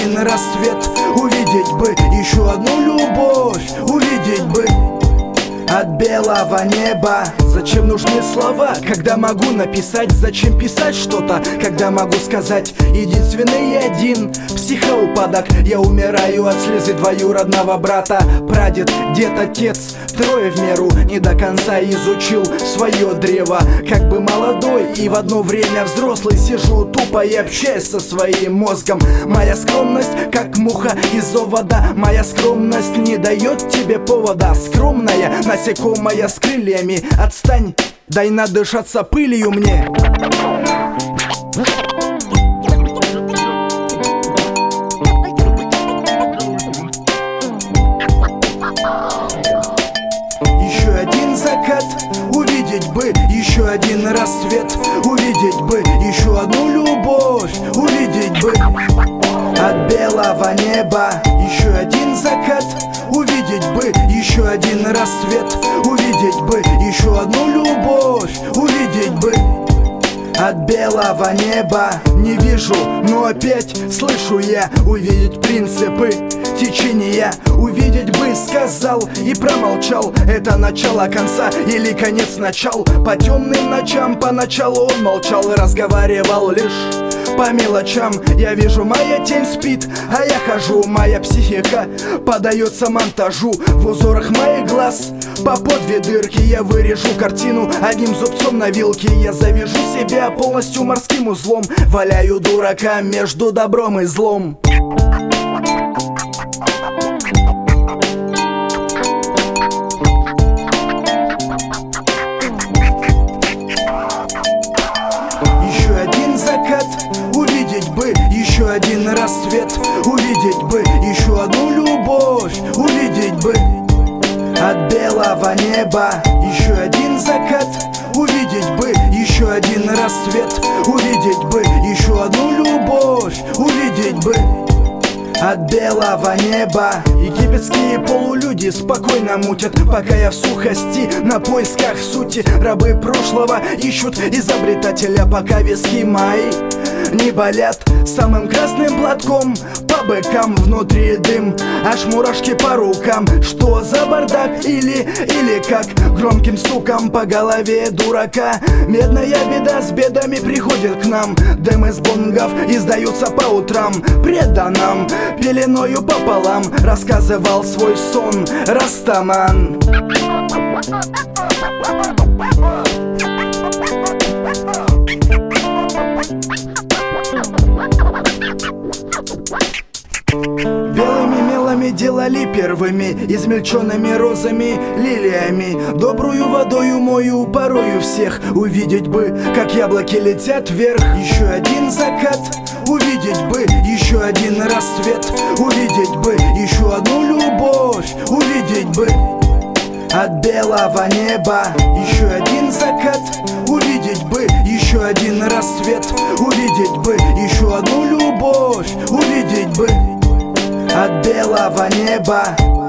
один рассвет, увидеть бы еще одну любовь, увидеть бы от белого неба. Зачем нужны слова, когда могу написать? Зачем писать что-то, когда могу сказать? Единственный один психоупадок. Я умираю от слезы двоюродного брата. Прадед, дед, отец, трое в меру. Не до конца изучил свое древо. Как бы молодой и в одно время взрослый, сижу тупо и общаюсь со своим мозгом. Моя скромность, как муха из овода. Моя скромность не дает тебе повода. Скромная насекомая с крыльями. Отстань, дай надышаться пылью мне. Еще один закат, увидеть бы еще один рассвет, увидеть бы еще одну любовь, увидеть бы от белого неба. Еще один закат, увидеть бы еще один рассвет, увидеть бы еще одну любовь, увидеть бы от белого неба. Не вижу, но опять слышу я. Увидеть принципы течения, увидеть бы, сказал и промолчал. Это начало конца или конец начал? По темным ночам поначалу он молчал и разговаривал лишь по мелочам. Я вижу, моя тень спит, а я хожу. Моя психика подается монтажу. В узорах моих глаз по подве дырки. Я вырежу картину одним зубцом на вилке. Я завяжу себя полностью морским узлом. Валяю дурака между добром и злом. Еще один закат, увидеть бы еще один рассвет, увидеть бы еще одну любовь, увидеть бы от белого неба. Еще один закат, увидеть бы еще один рассвет, увидеть бы еще одну любовь, увидеть бы от белого неба. Египетские полулюди спокойно мутят, пока я в сухости на поисках сути. Рабы прошлого ищут изобретателя, пока виски мои не болят. Самым красным платком по бокам, внутри дым, аж мурашки по рукам. Что за бардак или как? Громким стуком по голове дурака. Медная беда с бедами приходит к нам. Дым из бонгов издаются по утрам. Преданным пеленою пополам рассказывал свой сон Растаман. Белыми мелами делали первыми, измельченными розами, лилиями. Добрую водою мою порою всех. Увидеть бы, как яблоки летят вверх. Еще один закат, увидеть бы еще один рассвет, увидеть бы еще одну любовь, увидеть бы от белого неба. Еще один закат, увидеть бы еще один рассвет, увидеть бы еще одну любовь, увидеть бы от белого неба.